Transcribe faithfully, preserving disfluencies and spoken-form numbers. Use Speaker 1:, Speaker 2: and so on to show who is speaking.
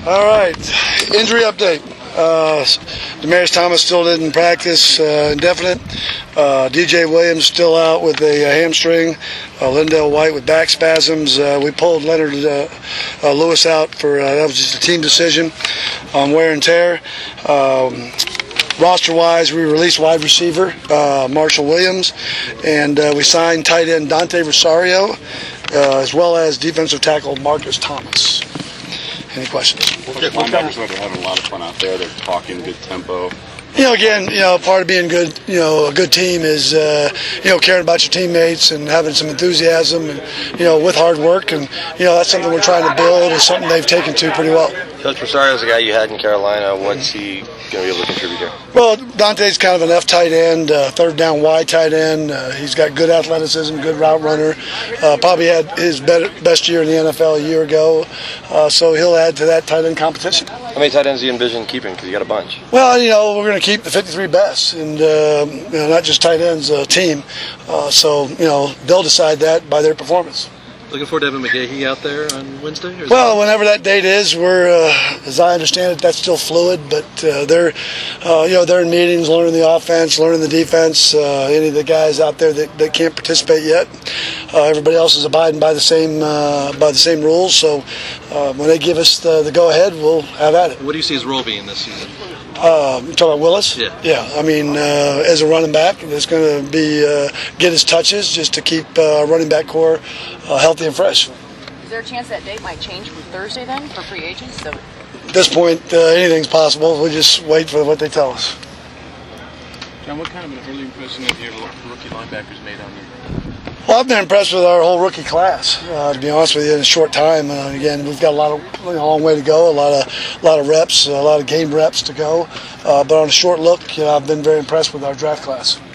Speaker 1: All right, injury update. Uh, Demaryius Thomas still didn't practice, uh, indefinite. Uh, D J Williams still out with a, a hamstring. Uh, Lindell White with back spasms. Uh, we pulled Leonard uh, uh, Lewis out for uh, that was just a team decision on wear and tear. Um, Roster-wise, we released wide receiver uh, Marshall Williams, and uh, we signed tight end Dante Rosario, uh, as well as defensive tackle Marcus Thomas. Any questions?
Speaker 2: Well, the linebackers are having a lot of fun out there. They're talking good tempo.
Speaker 1: You know, again, you know, part of being good, you know, a good team is, uh, you know, caring about your teammates and having some enthusiasm, and you know, with hard work, and you know, that's something we're trying to build. It's something they've taken to pretty well.
Speaker 3: Coach Rosario's the guy you had in Carolina. What's he going to be able to contribute here?
Speaker 1: Well, Dante's kind of an F tight end, uh, third down wide tight end. Uh, he's got good athleticism, good route runner. Uh, probably had his better, best year in the N F L a year ago, uh, so he'll add to that tight end competition.
Speaker 3: How many tight ends do you envision keeping? Because you got a bunch.
Speaker 1: Well, you know, we're going to keep the fifty-three best, and uh, you know, not just tight ends, uh, team. Uh, so you know, they'll decide that by their performance.
Speaker 4: Looking forward to Evan McGahee out there on Wednesday? Or
Speaker 1: well, whenever that date is, we're, uh, as I understand it, that's still fluid. But uh, they're, uh, you know, they're in meetings, learning the offense, learning the defense. Uh, any of the guys out there that, that can't participate yet, uh, everybody else is abiding by the same uh, by the same rules. So uh, when they give us the, the go ahead, we'll have at it.
Speaker 4: What do you see his role being this season?
Speaker 1: Uh, you talking about Willis?
Speaker 4: Yeah.
Speaker 1: Yeah. I mean, uh, as a running back, it's going to be uh, get his touches just to keep uh, our running back core uh, healthy and fresh.
Speaker 5: Is there a chance that date might change from Thursday then for free agents? So
Speaker 1: at this point, uh, anything's possible. We just wait for what they tell us.
Speaker 6: John, what kind of an early impression have your rookie linebackers made on you?
Speaker 1: Well, I've been impressed with our whole rookie class. Uh, to be honest with you, in a short time. Uh, again, we've got a lot of you know, a long way to go, a lot of a lot of reps, a lot of game reps to go. Uh, but on a short look, you know, I've been very impressed with our draft class.